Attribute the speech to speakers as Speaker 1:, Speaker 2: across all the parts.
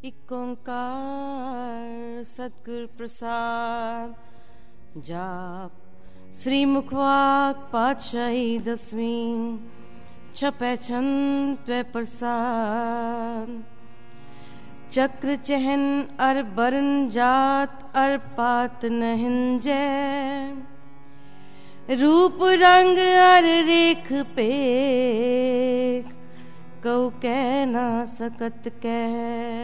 Speaker 1: इक ओंकार सतगुर प्रसाद। जाप श्री मुखवाक पातशाही दसवीं छपै छंद त्वै प्रसाद। चक्र चहन अर बरन जात अर पात नहिंजै। रूप रंग अर रेख पेख कऊ कह ना सकत कह।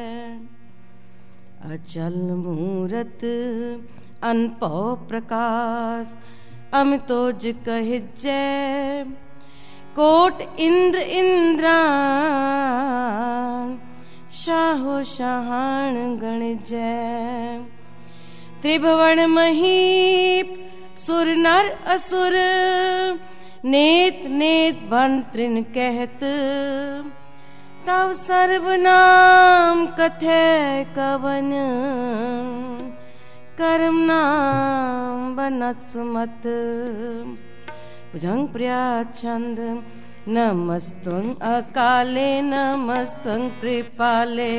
Speaker 1: अचल मूरत अनपौ प्रकाश अमितोज कहिजै। कोट इंद्र इंद्रान शाहो शाहान गणिजै। त्रिभुवन महीप सुर नर असुर नेत नेत बन त्रिन कहत। तव सर्वनाम कथै कवन कर्म नाम बनत सुमत। भुजंग प्रिया छंद नमस्तं अकाले नमस्तं कृपाले।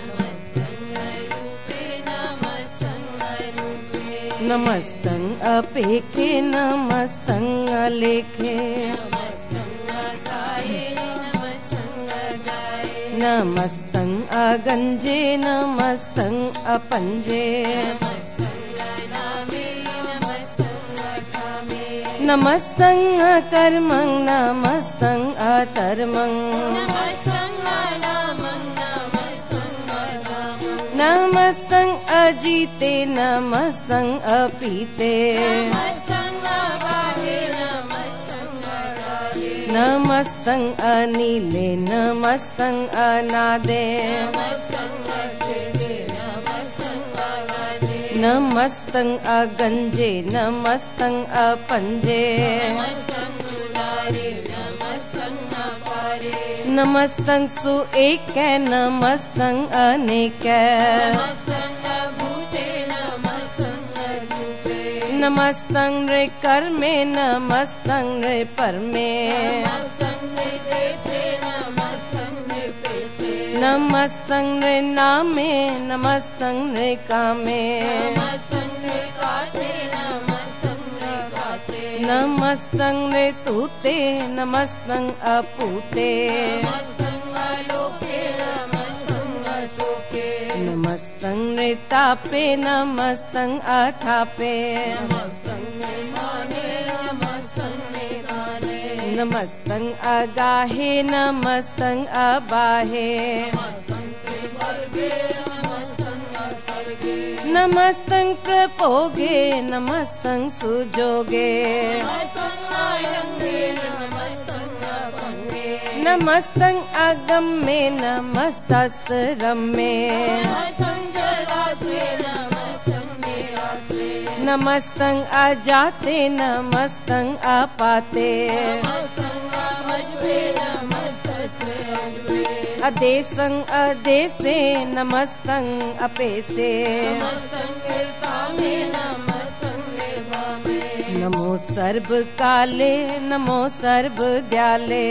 Speaker 1: नमस्तं अपेखे नमस्तं अलेखे। नमस्तं अगंजे नमस्तं अपंजे। नमस्तं अकर्मं नमस्तं अधर्मं। नमस्तं अजीते नमस्तं अपीते। नमस्तं अनीले नमस्तं अनादे। नमस्तं अगंजे नमस्तं अपंजे। नमस्तं सुएकै नमस्तं अनेकै। नमस्तं रे कर्मे नमस्तं रे परमे। नमस्तं रे नामे नमस्तं रे कामे। नमस्तं रे तूते नमस्तं अपूते। नमस्तं रे तापे नमस्तं अथापे। नमस्तं अगाहे नमस्तं अबाहे। नमस्तं प्रपोगे नमस्तं सुजोगे। नमस्तं अगम्ये नमस्तस्रम्ये। नमस्तं अजाते नमस्तं अपाते। अदेशं अदेशे नमस्तं अपेसे। नमो सर्व काले नमो सर्व दयाले।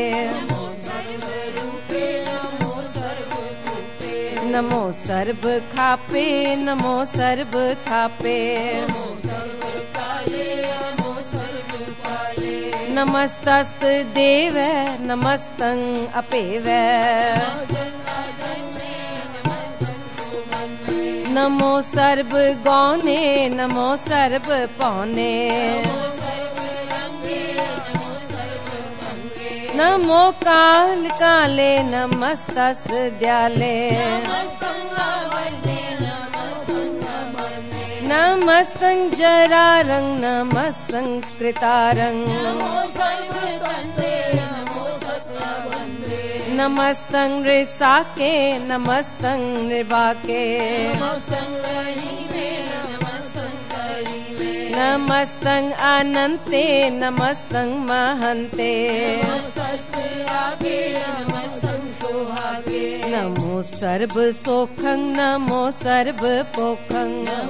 Speaker 1: नमो सर्व खापे नमो सर्व थापे। नमस्तस्त देव नमस्तं अपेव। नमो सर्व गौने नमो सर्व पौने। नमो काल काले नमस्तस्त दयाले। नमस्तं जरारं नमस्तं कृतारं। नमस्तं ऋसाके नमस्तं नृवाके। नमस्तं अनन्ते नमस्तं महन्ते। नमो सर्व सोखं नमो सर्व पोखं।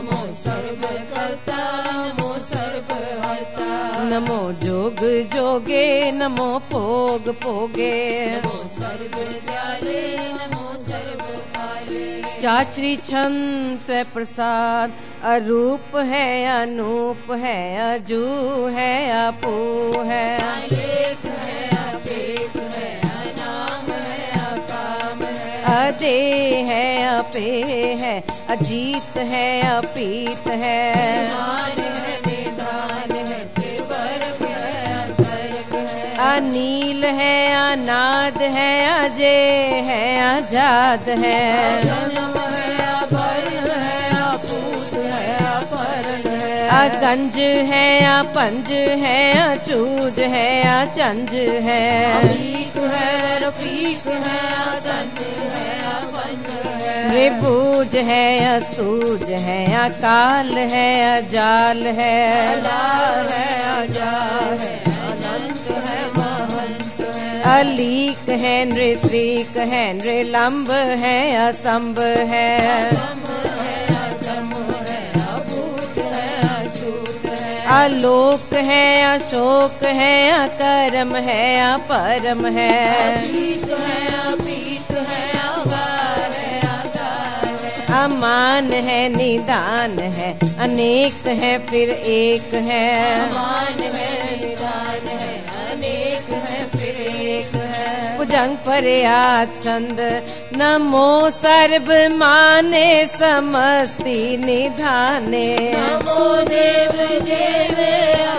Speaker 1: नमो जोग जोगे नमो पोग पोगे। चाचरी छंद त्वै प्रसाद, अरूप है अनूप है, अजू है अपू है,
Speaker 2: अलेख है अपेख है, अनाम है अकाम है,
Speaker 1: अदे है अपे है, अजीत है अपीत है,
Speaker 2: मान है निधान है, त्रिवर्ग है असर्ग है,
Speaker 1: अनील है अनाद है, अजय है आजाद है,
Speaker 2: जन्म है अभरण है, अपूत है अपहरण है,
Speaker 1: अगंज है अपंज है, अचूज है अचंज है,
Speaker 2: अफीक है रफीक है, अदंत है अपंज है,
Speaker 1: त्रिभुज है असूज है, अकाल है अजाल है,
Speaker 2: अलार है अजार है, अनंत है महंत है,
Speaker 1: अलीक है नृश्रीक है, नृलंब है असंभ है,
Speaker 2: अगम है अगम है, अभूत है अछूत है,
Speaker 1: आलोक है अशोक है, अकर्म है अपरम है,
Speaker 2: अतीत है अपीत है, अगार है आगार है,
Speaker 1: अमान है निदान है, अनेक है फिर एक है,
Speaker 2: अमान है निदान है, अनेक है फिर एक है,
Speaker 1: भुजंग पर्यात छंद, नमो सर्व माने समस्ति निधाने,
Speaker 2: नमो देव देवे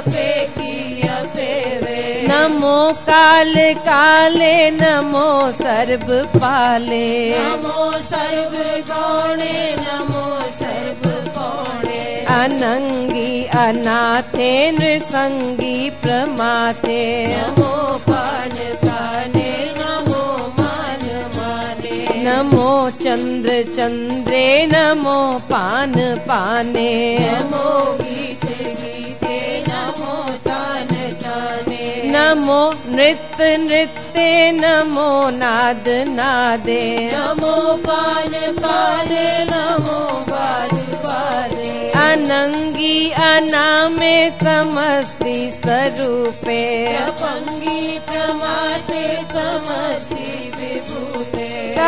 Speaker 2: अपेकी अपेवे,
Speaker 1: नमो काल काले, नमो सर्व पाले,
Speaker 2: नमो सर्व गौणे, नमो सर्व पौणे,
Speaker 1: अनंगी अनाथे नृसंगी प्रमाथे,
Speaker 2: नमो पान पाने, नमो मान माने,
Speaker 1: नमो चंद्र चंद्रे, नमो पान पाने,
Speaker 2: नमो गीत गीते, नमो तान ताने,
Speaker 1: नमो नृत्य नृत्य, नमो नाद नादे,
Speaker 2: नमो पान पाने, नमो बाद बादे,
Speaker 1: अनंगी अनामे समस्ति स्वरूपे,
Speaker 2: प्रपंगी प्रमाते समस्ति विभूते,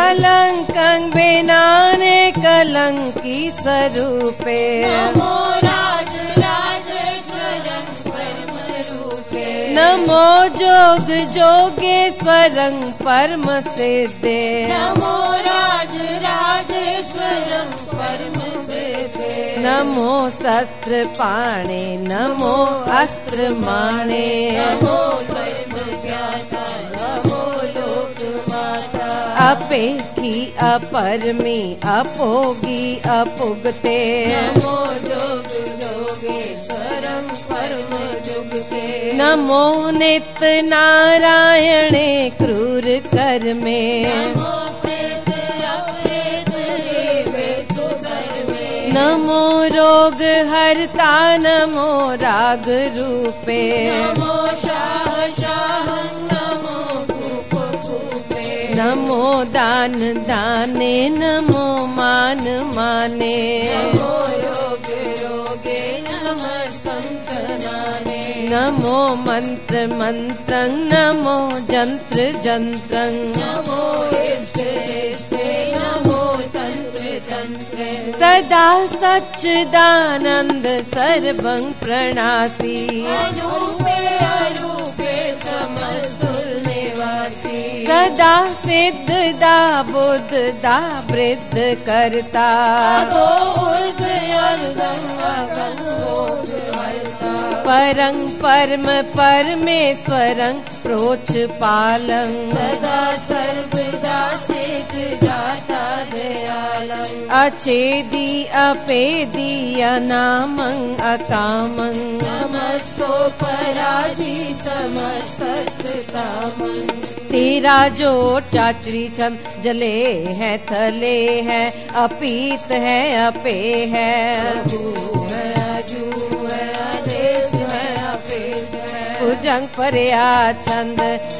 Speaker 1: कलंकं बिनाने कलंकी स्वरूपे,
Speaker 2: नमो राज राजेश्वरं परम रूपे,
Speaker 1: नमो जोग जोगेश्वरं परम सिद्धे,
Speaker 2: नमो राज राजेश्वरं परम वेदे,
Speaker 1: नमो शस्त्र पाणे, नमो अस्त्र माणे,
Speaker 2: नमो धर्म ज्ञाता, नमो लोक माता,
Speaker 1: अपेखी अपरमी अपोगी अपुगते,
Speaker 2: नमो जोग जोगेश्वरं परम जुगते,
Speaker 1: नमो नित्य नारायणे क्रूर कर्मे,
Speaker 2: नमो प्रेत अप्रेत देवे सुकर्मे,
Speaker 1: नमो रोग हरता, नमो राग रूपे,
Speaker 2: नमो शाह शाहं, नमो भूप भूपे,
Speaker 1: नमो दान दाने, नमो मान माने,
Speaker 2: नमो रोग रोगे, नमः संसनाने,
Speaker 1: नमो मंत्र मंत्रं, नमो जंत्र जंत्रं,
Speaker 2: नमो इष्ट इष्टे, नमो तंत्र तंत्रे,
Speaker 1: सदा सच्चिदानंद सर्वं प्रणासी,
Speaker 2: अनूपे अरूपे समस्तुल निवासी,
Speaker 1: सदा सिद्ध दा बुद्ध दा वृद्ध करता,
Speaker 2: अधो ऊर्ध्व अर्धं अगंगोध हर्ता,
Speaker 1: परं परम परमेश्वरं प्रोच पालं,
Speaker 2: सदा सर्वदा सिद्ध जाता दयालं,
Speaker 1: अछेदी अपेदी अनामं अकामं,
Speaker 2: नमस्तो पराजी समस्त कामं,
Speaker 1: तेरा जो चाचरी छंद, जले है थले है, अपीत है अपे है,
Speaker 2: अजू है अजू है, आदेश है अपेश है,
Speaker 1: भुजंग पर्या छंद,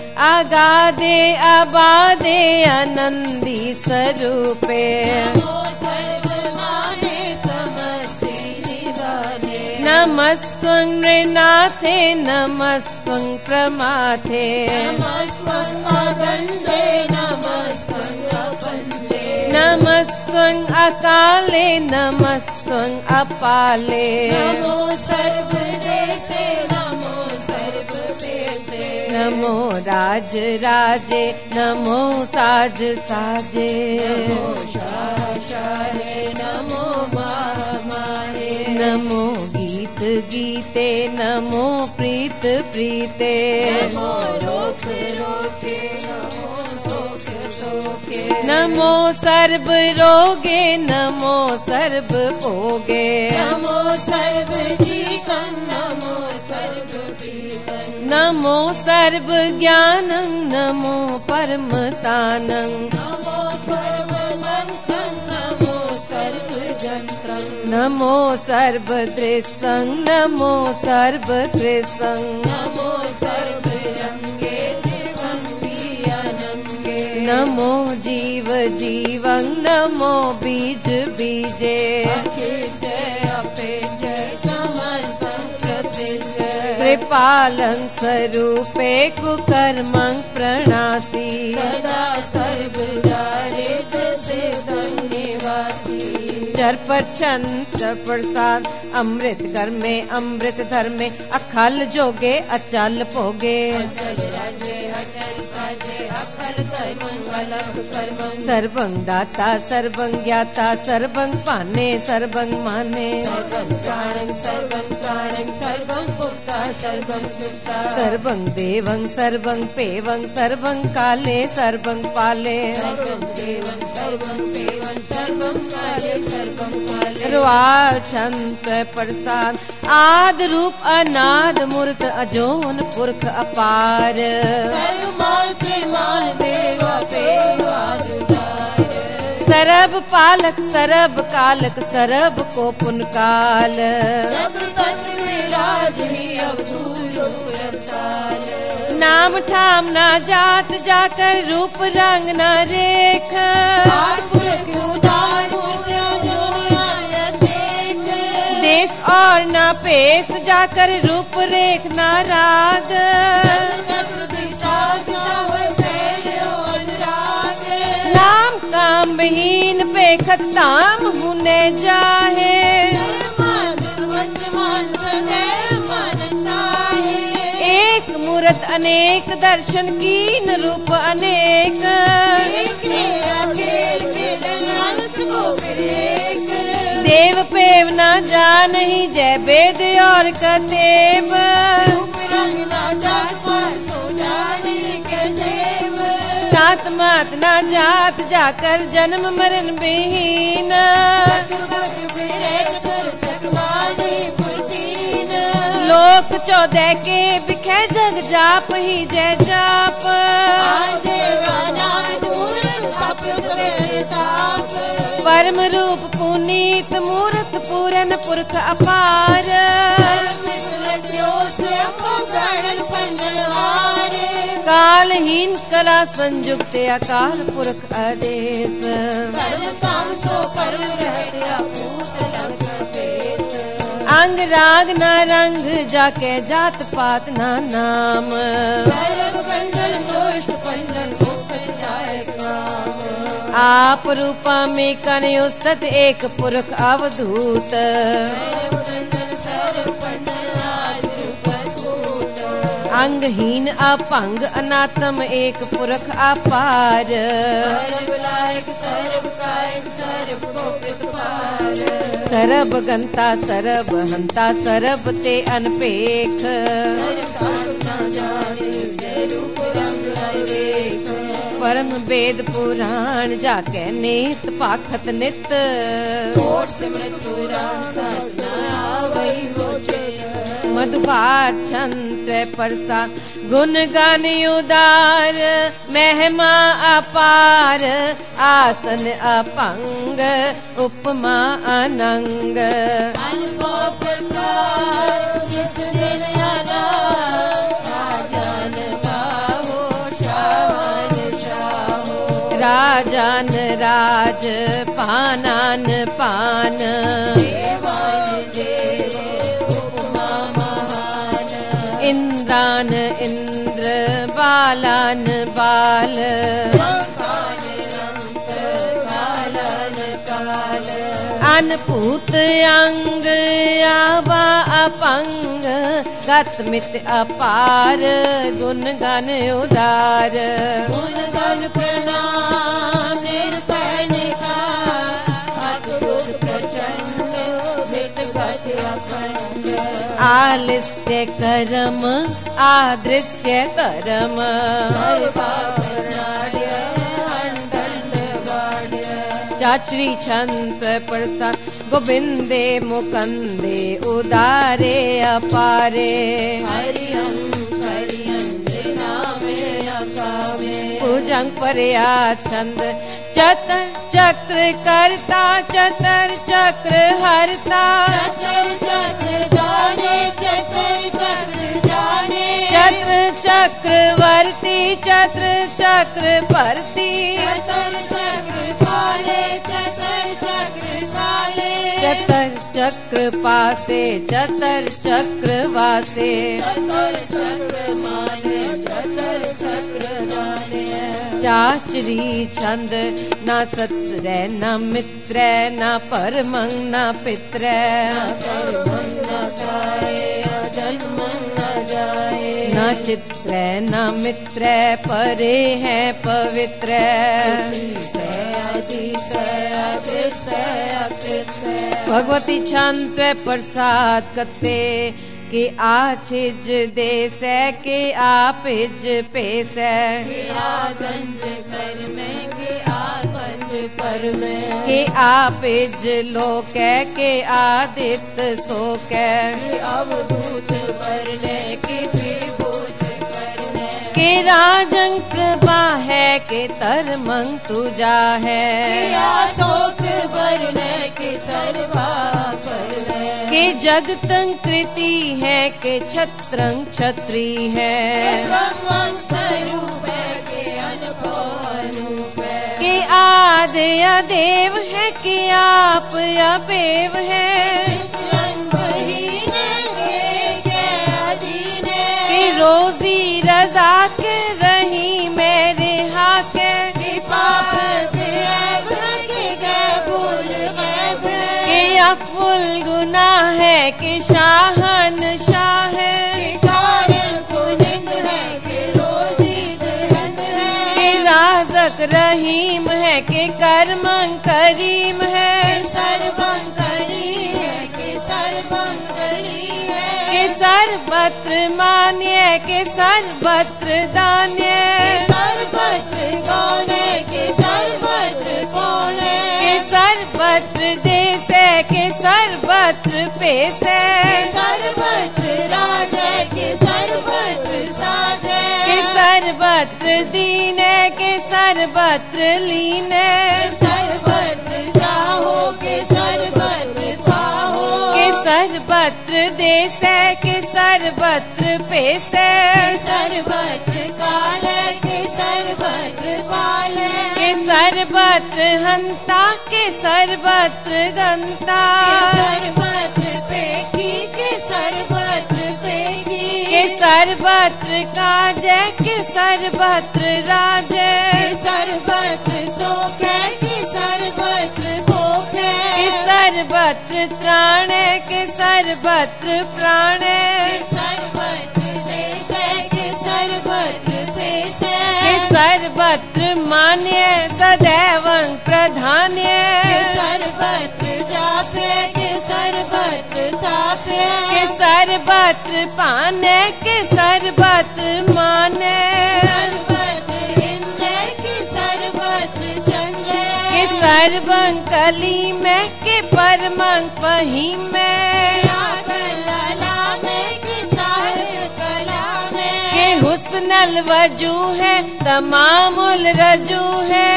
Speaker 1: आगादे अबादे आनंदी स्वरूपे,
Speaker 2: नमो सर्वमाने समस्ति निधाने,
Speaker 1: नमस्त्वं नृनाथे नमस्त्वं प्रमाथे,
Speaker 2: नमस्त्वं अगन्धे, नमस्त्वं अपन्ते,
Speaker 1: नमस्त्वं नमस्त्वं अकाले नमस्त्वं अपाले
Speaker 2: नमो सर्वदेशे नमो सर्वपेशे
Speaker 1: नमो राज राजे नमो साज साजे
Speaker 2: नमो शाह शाहे नमो माह माहे
Speaker 1: नमो गीत गीते नमो प्रीत प्रीते
Speaker 2: नमो रोक रोके नमो सोख सोखे
Speaker 1: नमो सर्व रोगे नमो सर्व भोगे
Speaker 2: नमो सर्व जीतं नमो सर्व प्रीतं
Speaker 1: नमो सर्व ज्ञानं नमो परमतानं
Speaker 2: नमो सर्वमन्त्रं नमो सर्वजन्त्रं
Speaker 1: नमो सर्वदृशं नमो सर्वकृशं
Speaker 2: नमो सर्वरङ्गे त्रिभङ्गियानङ्गे
Speaker 1: नमो जीव जीवं नमो बीज बीजे
Speaker 2: अखिलजय अपेजय समन्तं प्रसिद्ध
Speaker 1: कृपालं स्वरूपे कुकर्मं प्रणासि
Speaker 2: सदा सर्वदा सिद्धं निवासी
Speaker 1: चरपरचंद प्रसाद अमृत घर में अमृत धर में अखल जोगे अचल भोगे
Speaker 2: अचल राजे अचल साजे अखल कर्मं अलग कर्मं
Speaker 1: सर्वं दाता सर्वं ज्ञाता सर्वं पाने सर्वं माने
Speaker 2: सर्वं प्राणं सर्वं भुक्ता सर्वं सुक्ता
Speaker 1: सर्वं देवं सर्वं पेवं सर्वं काले सर्वं पाले
Speaker 2: सर्वं देवं सर्वं पेवं सर्वं काले सर्वं काले
Speaker 1: रुआल छंत प्रसाद आद रूप अनाद मूर्त अजोन पुरख अपार
Speaker 2: सर्वमाल प्रेमाल देवा पेवाजुदार
Speaker 1: सरब पालक सरब कालक सरब को पुनकाल
Speaker 2: जग तत्व में राज ही अवधूल रसाल
Speaker 1: नाम ठाम ना जात जाकर रूप रंग न रेख
Speaker 2: पुरख उदार मूर्तियां दुनिया सेठ
Speaker 1: देश और न पेश जाकर रूप रेख न राग
Speaker 2: सर्वत्र दिशा सावर फैल्यो अनुराग
Speaker 1: नाम काम विहीन पेखत ताम हुने जाहे
Speaker 2: सर्वमान दुर्वज्रमान सदैव मानता है
Speaker 1: एक मूरत अनेक दर्शन कीन रूप अनेक
Speaker 2: एक ने अकेल खेलन अनंत को फिर एक
Speaker 1: देव पेव न जानहि जय वेद और कतेब
Speaker 2: रूप रंग ना जात पात सो जाने के देव
Speaker 1: जात मात न जात जाकर जन्म मरण विहीन
Speaker 2: चतुर्भुज विरेक कर चक्रवाणी फुर्तीन
Speaker 1: लोक 14 के बिखे जग जाप ही जय जाप
Speaker 2: आदेवा नाग दूर तप सवेर ताप
Speaker 1: परम रूप पुनीत मूर्त पूरन पुरख अपार
Speaker 2: सर्वमिश्रज्यो स्वयं गणन पंजनहार
Speaker 1: कालहीन कला संयुक्त अकाल पुरख आदेश
Speaker 2: परम काम सो परम रहते अपूत लंक पेश
Speaker 1: अंग राग न रंग जाके जात पात ना नाम
Speaker 2: सर्व गंडल दुष्ट पंडल मुख जाए काम
Speaker 1: आप रूपा में कनयुस्तत एक पुरख अवधूत
Speaker 2: सर्व गंडल सर्व पंडल आज रूप सूत
Speaker 1: अंगहीन अपंग अनातम एक पुरख अपार
Speaker 2: सर्व लायक सर्व कायक सर्व को प्रतिपाल
Speaker 1: सरब गंता सरब हंता सरब ते अनपेख
Speaker 2: सर्व साधना जाने जय रूप रंग रेख
Speaker 1: परम वेद पुराण जाके नेत पाखत नित
Speaker 2: कोट से मृत्यु साधना आवई मोचे
Speaker 1: मधुभार छंत प्रसाद गुण गान उदार महिमा अपार आसन अपंग उपमा अनंग
Speaker 2: अनुभव प्रकार जिस दिन यादा राजन बाहो शाहन शाहो
Speaker 1: राजन राज पानान पान
Speaker 2: देवान देव उपमा महान
Speaker 1: इंद्रान इंद्र बालान बाल
Speaker 2: कान रंग कालन काल
Speaker 1: अनपूत अंग आवा अपंग गत मित अपार गुण गन उदार
Speaker 2: गुण गन प्रणाम निर्भय निकार अद्भुत प्रचंड मित गत अखंड
Speaker 1: आलस्य कर्म आदृश्य कर्म चाचरी छंत प्रसाद गोविंदे मुकंदे उदारे अपारे
Speaker 2: हरियं नामे अकामे
Speaker 1: पूजंग परया छंद चतर चक्र करता चतर चक्र हरता
Speaker 2: चतर चक्र जाने चतर चक्र जाने
Speaker 1: चत्र चक्रवर्ती चत्र चक्र परती
Speaker 2: चतर चक्र काले चतर चक्र काले
Speaker 1: चतर चक्र पासे चतर चक्र वासे
Speaker 2: चतर चक्र माने चतर चक्र जाने
Speaker 1: चाचरी छंद न सत्र न मित्र न परमं न पित्र
Speaker 2: जन्म न जाए
Speaker 1: न चित्र न मित्र परे है पवित्र भगवती छंद प्रसाद कते कि आछिज देस के आपिज पेश
Speaker 2: गंज कर में के आपंज पर में
Speaker 1: के आपिज लोक के आदित्य शोक
Speaker 2: अवभूत वरने की विभूत करने
Speaker 1: के राजंग प्रभा है के तरमंग तुजा है
Speaker 2: शोक वरने की सर्वा करने
Speaker 1: के जगतं कृति है के छत्रंग छत्री है
Speaker 2: ब्रह्मं स्वरूप है के अनुभव
Speaker 1: के आदि अदेव है कि आप अपेव है कि रोजी रजा के रही मेरे हाके कि अफुल गुनाह है कि शाहन शाह है कि राज़क रहीम है कि कर्मं करीम है कि सर्वत्र मान्य के सर्वत्र दान्य के सर्वत्र देश के सर्वत्र पेश के सर्वत्र दीन के सर्वत्र लीन के सर्वत्र देश के सर्वत्र पेश के सर्वत्र हंता के सर्वत्र गंता के सर्वत्र काज के सर्वत्र राज के सर्वत्र त्राण के सर्वत्र प्राण के सर्वत्र मान्य सदैवं प्रधान्य के सर्वत्र पाने के सर्वत्र माने के सर्वं कली में के परमं फही में के हुस्नल वजू है तमामुल रजू है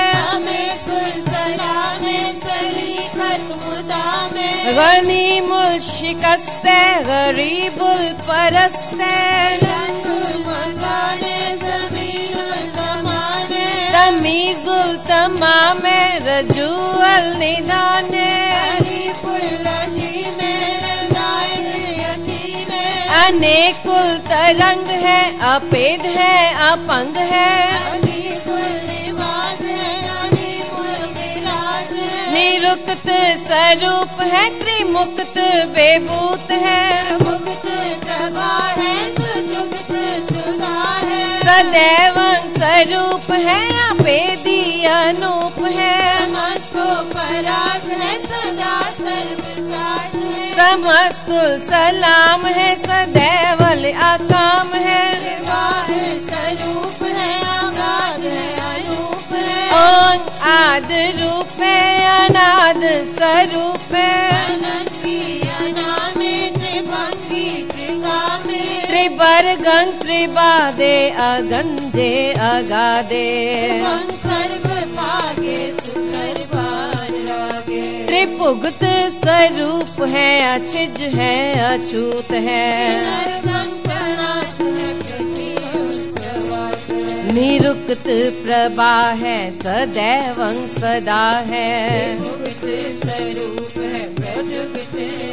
Speaker 1: गनीमुल शिकस्ते गरीबुल परस्ते तमीजुल तमामे रजूअल निदाने अनेकुल तरंग है अपेद है अपंग है निरुक्त स्वरूप है, त्रिमुक्त बेभूत है,
Speaker 2: मुक्त प्रभा है, सुजुक्त सुधा है,
Speaker 1: सदैव स्वरूप है, अभेदी अनूप है,
Speaker 2: समस्तो पराग है, सदा सर्वसाध है,
Speaker 1: समस्तुल सलाम है, सदैवल अकाम है,
Speaker 2: निर्वाह स्वरूप है, अगाध है, अनूप है,
Speaker 1: ओं आद रूप है, अनाद स्वरूप है,
Speaker 2: अनंती अनामे, त्रिभंगी त्रिकामे,
Speaker 1: त्रिवर्गं त्रिबादे अगंजे अगादे,
Speaker 2: त्रिभंग सर्व भागे, सुसर्वान रागे,
Speaker 1: त्रिपुगत स्वरूप है, अचिज है, अछूत है,
Speaker 2: नरकं प्रणाश है, पृथ्वी प्रवास है,
Speaker 1: निरुक्त प्रभा है, सदैवं सदा है,
Speaker 2: मुक्त स्वरूप है, प्रजुगित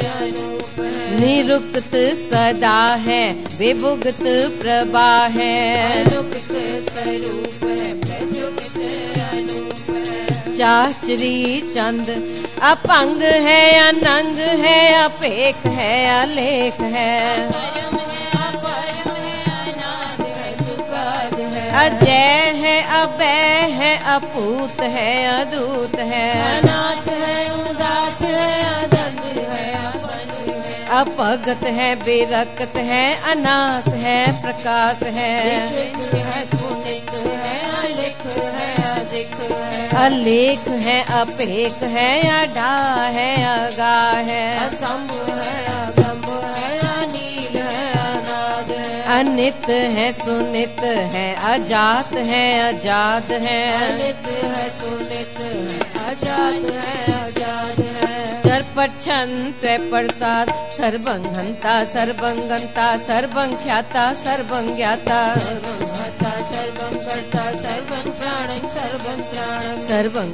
Speaker 2: अनूप है,
Speaker 1: निरुक्त सदा है, विभुगत प्रभा है,
Speaker 2: अलौकिक स्वरूप है, प्रजुगित अनूप है,
Speaker 1: चाचरी चंद अपंग है, अनंग है, अपेख है, अलेख है,
Speaker 2: परम है, अपरम है, अनाद है, तुकाद है,
Speaker 1: अजय है, अभय है, अपूत है, अदूत है,
Speaker 2: अनाथ है, उदास है, अदंग है, अपंग है,
Speaker 1: अपगत है, विरक्त है, अनास है, प्रकाश है,
Speaker 2: लिखित है, सुनित है, अलिख है, अधिक है,
Speaker 1: अलेख है, अपेख है, अडा है, अगा है,
Speaker 2: असंभ है, अगंभ है, अनील है, अनाद है,
Speaker 1: अनित है, सुनित है, अजात है, अजात है,
Speaker 2: अनित है, सुनित है, अजात है, अजात है,
Speaker 1: चरपट छंत प्रसाद, सर्वं हंता, सर्वं गंता, सर्वं ख्याता, सर्वं ज्ञाता,
Speaker 2: सर्वं भर्ता, सर्वं कर्ता, सर्वं प्राणं, सर्वं त्राणं,
Speaker 1: सर्वं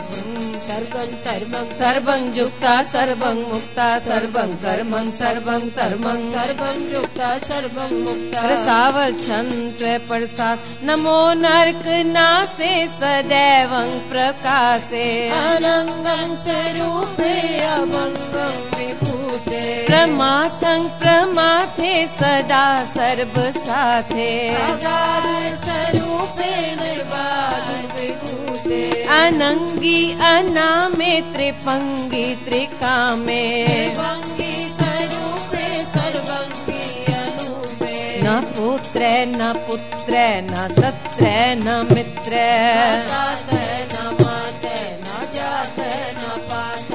Speaker 2: सर्वं धर्मं,
Speaker 1: सर्वं जुक्ता, सर्वं मुक्ता, सर्वं कर्मं, सर्वं धर्मं,
Speaker 2: सर्वं युक्ता, सर्वं मुक्ता,
Speaker 1: रसावल छंत प्रसाद, नमो नरक नासे, सदैवं प्रकाशे,
Speaker 2: अनंगं स्वरूपे, अभंगं विभूते,
Speaker 1: प्रमाथं प्रमाथे, सदा सर्व साथे,
Speaker 2: अगाध स्वरूपे, निर्वाण विभूते,
Speaker 1: अनंगी अनामे, त्रिपंगी त्रिकामे,
Speaker 2: त्रिभंगी स्वरूपे, सर्वंगी अनूपे,
Speaker 1: न पुत्र न पुत्र न सत्र न मित्र,
Speaker 2: न तात न मात, न जात न पात,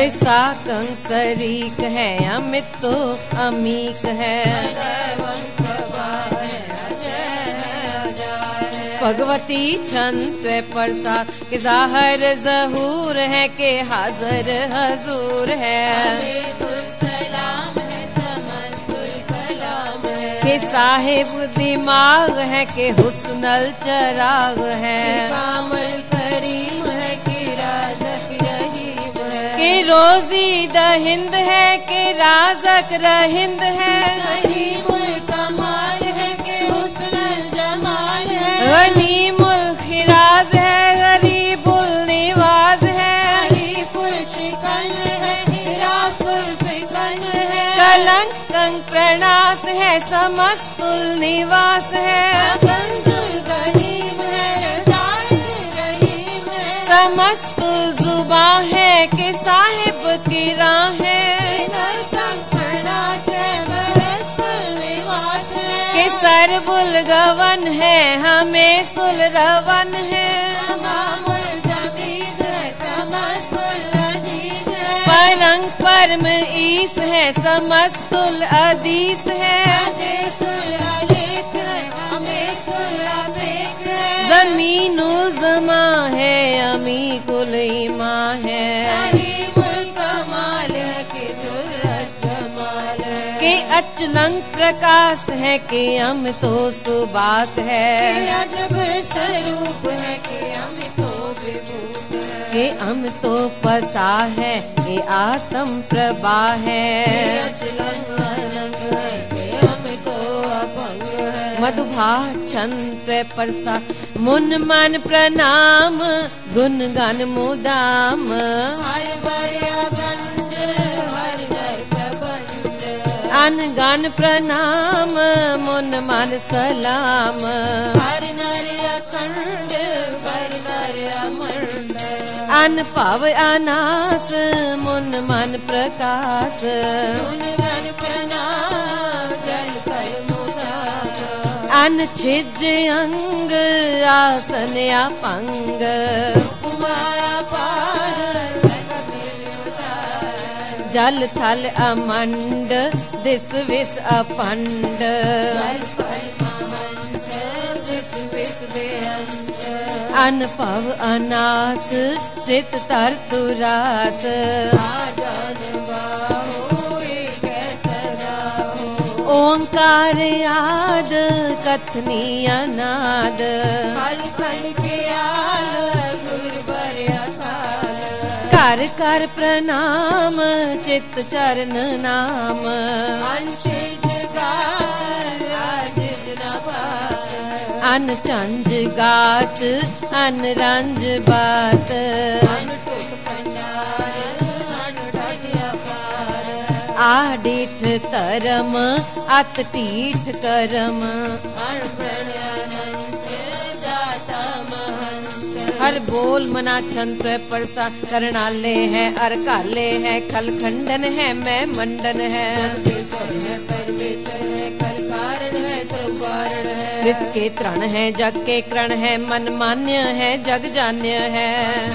Speaker 1: नृसाकं सरीक है, अमितो अमीक है,
Speaker 2: सदैवं प्रभा है, अजय है, अजार है,
Speaker 1: भगवती छंत प्रसाद, के जाहर जहूर है, के हाजर हजूर है,
Speaker 2: हमेशुल सलाम है, समस्तुल कलाम है,
Speaker 1: के साहिब दिमाग है, के हुस्नल चराग है,
Speaker 2: कामल करीम है, कि राजक रहीम है,
Speaker 1: के रोजी दहिंद है, के राजक रहिंद है,
Speaker 2: रहीमुल कमाल है, कि हुस्नुल जमाल है,
Speaker 1: गनीमुल खिराज है, गरीबुल निवाज है,
Speaker 2: हरीफुल शिकन है, हिरासुल फिकन है,
Speaker 1: कलंकं प्रणास है, समस्तुल निवास है,
Speaker 2: कंजुल गरीम है, रजाइल रहीम है,
Speaker 1: समस्तुल जुबा है, के साहिब की राह है,
Speaker 2: नरकं प्रणास है, बहस्तुल निवास है,
Speaker 1: के सरबुल गवन है, हमें सुल रवन है,
Speaker 2: तमामुल जमीद है, समस्तुल अजीज है,
Speaker 1: परंग परम ईस है, समस्तुल अदीस है,
Speaker 2: आदेशुल अलेख है, हमेशुल अपेक है,
Speaker 1: जमीनुल जमा है, अमी कुल ईमा है,
Speaker 2: करीमुल कमाल है, कि दुर्रत जमाल है,
Speaker 1: के अचलंग प्रकाश है, के हम तो सुबास
Speaker 2: कि
Speaker 1: है,
Speaker 2: अजब स्वरूप है, कि अमितो विभूत है,
Speaker 1: के हम तो पसा है, के आत्म प्रभा
Speaker 2: कि
Speaker 1: है,
Speaker 2: अचलन अनंग है, कि अमितो अभंग है,
Speaker 1: मधुभा छंद परसा मुन मन प्रणाम गुण गान मुदाम
Speaker 2: हर बरिया गंज हर नर प्रबंध
Speaker 1: अन गान प्रणाम मुन मन सलाम
Speaker 2: हर नर अखंड हर नर अमंड
Speaker 1: अन पाव अनास मुन मन प्रकाश
Speaker 2: गुण गान प्रणाम जल कर मुदाम
Speaker 1: अन छिज अंग आसन अपंग
Speaker 2: उपमाया पार
Speaker 1: जल थल अमंड दिस विस अपंड
Speaker 2: जल फल महंत विस विस बेअंत
Speaker 1: अन पव अनास चित तर तुरास
Speaker 2: आजान बाहो एक सदा हो
Speaker 1: ओंकार आद कथनी अनाद
Speaker 2: हल खंड के आल गुर बरिया थाल
Speaker 1: कर कर प्रणाम चित चरण नाम
Speaker 2: अंशिज गात आजिज न पार
Speaker 1: अन चंज गात अन रंज बात
Speaker 2: अन टुक भंडार अन ढटिया पार
Speaker 1: आडिठ तरम अत टीठ करम
Speaker 2: अन प्रणयानंत जाता महंत
Speaker 1: हर बोल मना छंत परसा करणाले है अरकाले है खलखंडन है मैं मंडन है
Speaker 2: परमेश्वर है परमेश्वर है कल कारण है सब कारण है
Speaker 1: कृत के तृण है जग के करण है मन मान्य है जग जान्य है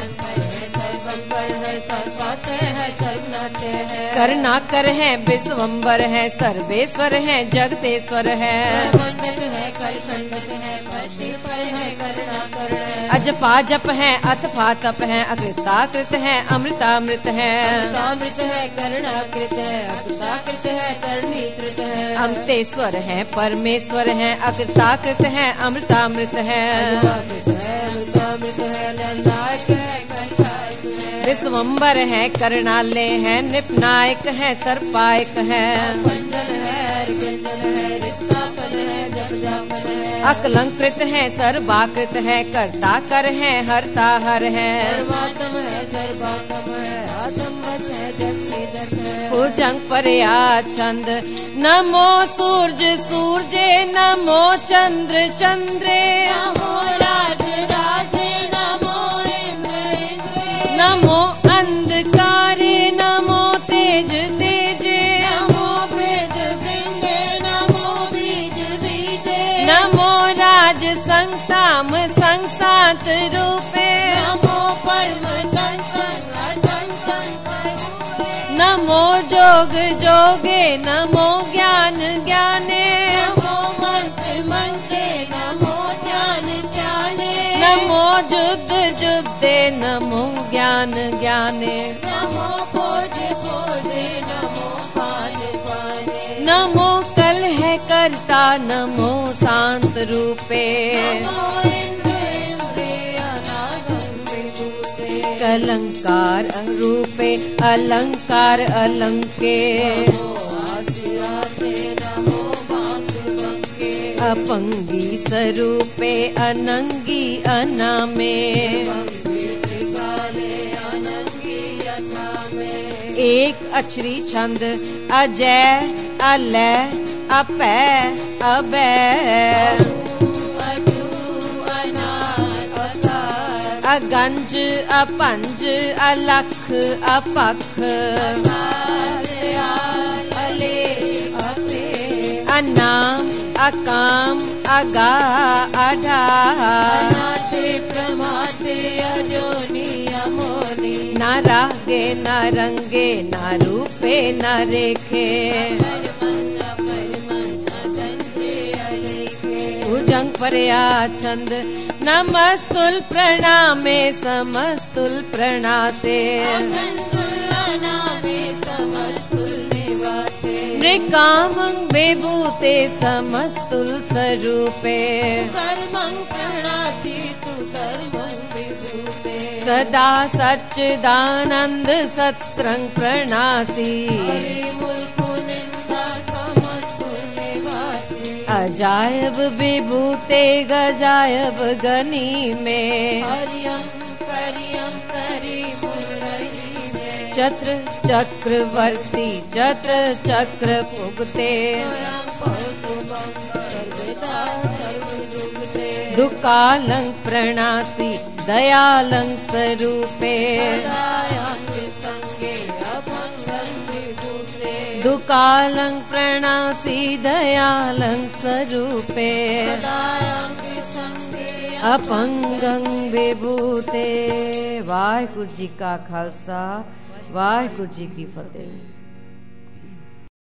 Speaker 2: सर्वंकर है सर्वपास है सर्वनाश है
Speaker 1: करना कर है विश्वम्बर है सर्वेश्वर है जगतेश्वर है
Speaker 2: मंडस है कल खंडस है पति पर है करुणा कर है
Speaker 1: अजपा जप है अथपा तप है अकृताकृत है अमृतामृत है
Speaker 2: अमृत है करुणाकृत है अकृताकृत है करुणीकृत है
Speaker 1: अमृतेश्वर है परमेश्वर है अकृताकृत है अमृतामृत है
Speaker 2: अमृत है अमृतामृत है ललायक है कलकायक है
Speaker 1: विश्वम्बर है करणालय है निपनायक है सर्पायक है
Speaker 2: पंजन है अर्गंजन है रिक्तापन है जपजापन है
Speaker 1: अकलंकृत है सर्वाकृत है कर्ता कर है हरता हर है
Speaker 2: सर्वात्म है सर्वात्म है आत्म बस है जस दस है
Speaker 1: भुजंग परया छंद नमो सूर्य सूर्ये नमो चंद्र चंद्रे
Speaker 2: नमो राज राजे नमो इंद्र इंद्रे
Speaker 1: नमो अंधकारे नमो तेज तेजे
Speaker 2: नमो वेद वृंदे नमो बीज बीजे
Speaker 1: नमो राज संताम संसात रूपे
Speaker 2: नमो परम तंत्र अतंत्र
Speaker 1: नमो जोग जोगे नमो ज्ञान ज्ञाने
Speaker 2: नमो मंत्र मंत्रे नमो ध्यान ध्याने
Speaker 1: नमो जुद्ध जुद्धे नमो ज्ञान ज्ञाने
Speaker 2: नमो भोज भोजे नमो पान पाने
Speaker 1: नमो कल है करता नमो शांत रूपे
Speaker 2: नमो इंद्र इंद्रिय अनागम विभूते
Speaker 1: कलंकार रूपे अलंकार अलंके
Speaker 2: नमो आसि आसे नमो बांक बंके
Speaker 1: अपंगी स्वरूपे अनंगी अनामे
Speaker 2: काले अनंगी यथा में
Speaker 1: एक अक्षरी छंद अजय अलय अपै अबै
Speaker 2: अजू अनाथ अकार
Speaker 1: अगंज अपंज अलख अपख
Speaker 2: अले अपे
Speaker 1: अनाम अकाम अगा अढा
Speaker 2: अनाथे प्रमाथे अजोनी अमोनी
Speaker 1: न रागे न रंगे न रूपे न रेखे
Speaker 2: परमंजा परमंजा गंजे अलेखे
Speaker 1: भुजंग परया छंद नमस्तुल प्रणामे समस्तुल प्रणासे
Speaker 2: नामे समस्तुल निवासे
Speaker 1: मृकामं विभूते समस्तुल स्वरूपे
Speaker 2: कर्मं प्रणासी सुकर्मं विभूते
Speaker 1: सदा सच्चिदानंद सत्रंग प्रणासी
Speaker 2: हरि मुल्कु निंदा समस्तुल निवासी
Speaker 1: अज जायब विभूते गजायब गनी में
Speaker 2: करी मुरली में
Speaker 1: चत्र चक्रवर्ती चत्र चक्र पुगते दुकालं प्रणासी दयालं स्वरूपे दुकालं प्रणासी दयालं स्वरूपे अपंगं विभूते। वाहिगुरु जी का खालसा वाहिगुरु जी की फतेह।